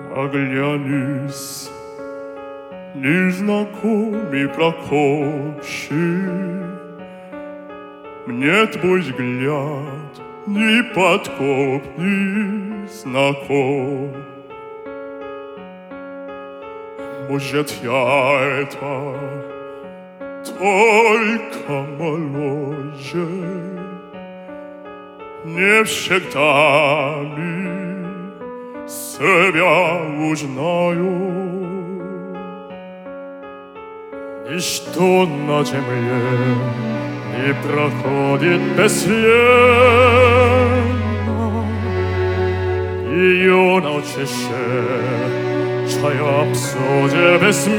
Оглянись, незнакомый прокопщик, мне твой взгляд ни подкоп, ни знаком. Может, я это только моложе, не всегда ли себя узнаю? Ничто на земле не проходит бесследно, ее научище чая абсурде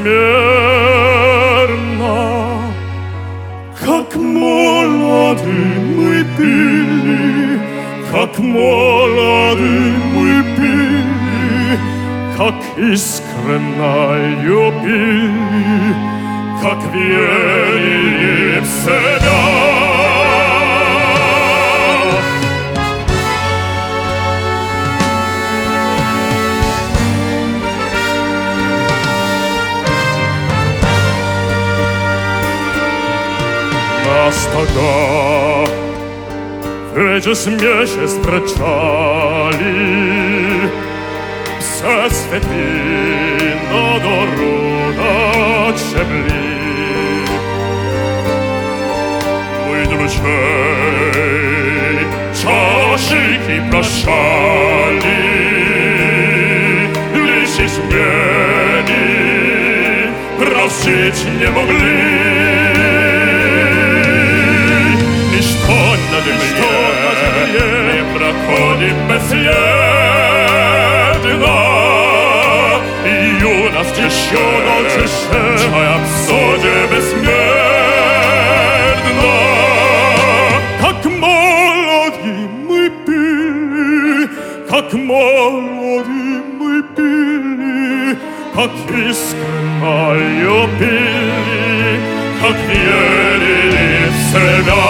бессмерно. Как молоды мы пили, как молоды мы пили, как искренно любили, как верили в себя. Нас тогда в эти смехи встречали, все цветы на дорогах щебли. Мы друзей чашики прощали, лишь измены простить не могли. Ничто на земле не проходит бесследно, и юность еще научище чая абсурде бессмертно. Как молоды мы пили, как молоды мы пили, как искренно любили, как верили в себя.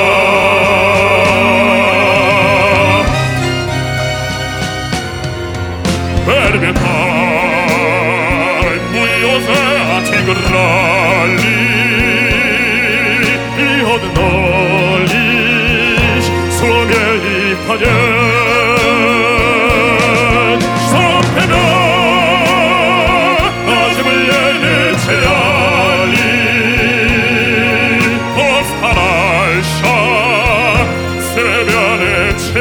Передай, мы уже отыграли, и одно лишь сумели понять, что тебя на земле не теряли. Постарайся себя не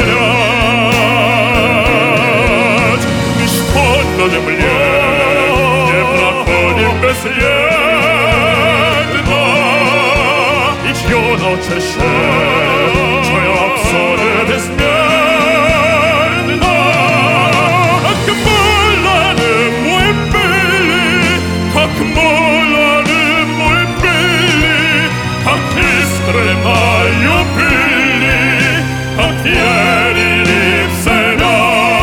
терять. На земле не проходит бесследно, и чье научище чая абсурде бессмертно. Как молоды мы пили, как молоды мы пили, как искренно любили, как верили в себя.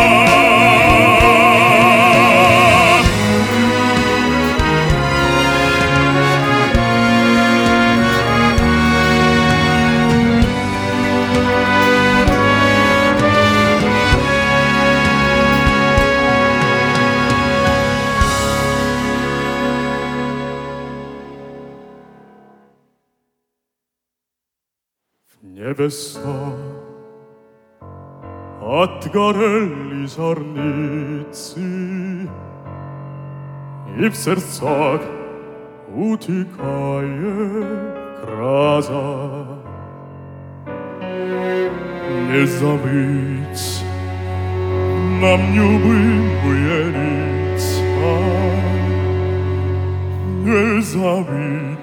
Небеса отгорели зорницы, и в сердцах утекает гроза. Не забыть нам любимые лица, не забыть